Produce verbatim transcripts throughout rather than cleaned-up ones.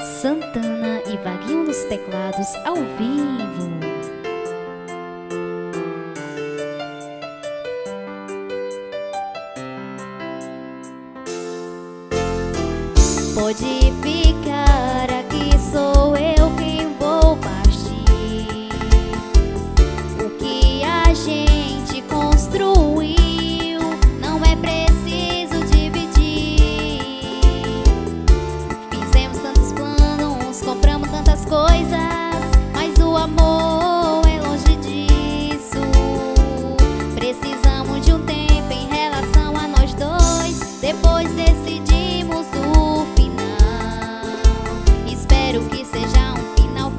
Santana e Vaguinho nos teclados ao vivo. Pode ficar aqui, sou eu quem vou partir. O que a gente construiu não é preciso dividir. Fizemos tantos planos, compramos tantas coisas, mas o amor é longe disso. Precisamos de um tempo em relação a nós dois, depois decidimos o final. Espero que seja um final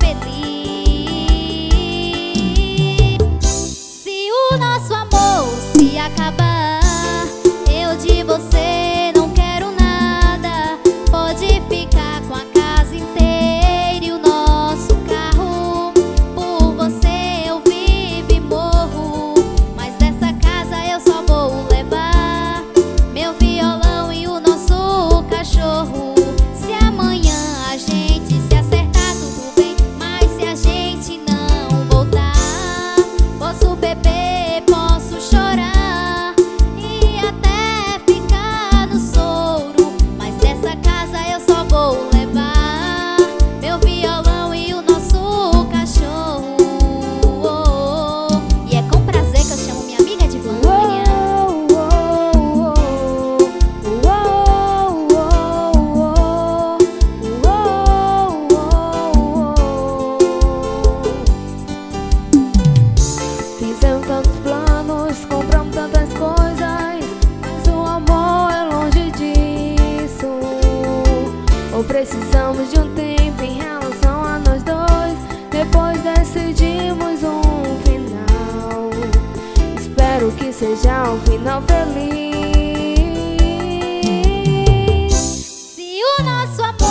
feliz. Se o nosso amor se acabar, eu de você não quero nada. Pode ficar com a casa inteira e o nosso carro. Por você eu vivo e morro, mas dessa casa eu só vou levar meu violão e o nosso cachorro. Se amanhã a gente se acertar, tudo bem, mas se a gente não voltar, posso beber, posso chorar e até ficar no soro, mas dessa casa eu só vou levar meu violão e o nosso cachorro. E é com prazer que eu chamo minha amiga de Vânia. Fizemos tantos planos, compramos tantas coisas, mas o amor é longe disso. Ou precisamos de um tempo em relação a nós dois, depois decidimos um final. Espero que seja um final feliz. Se o nosso amor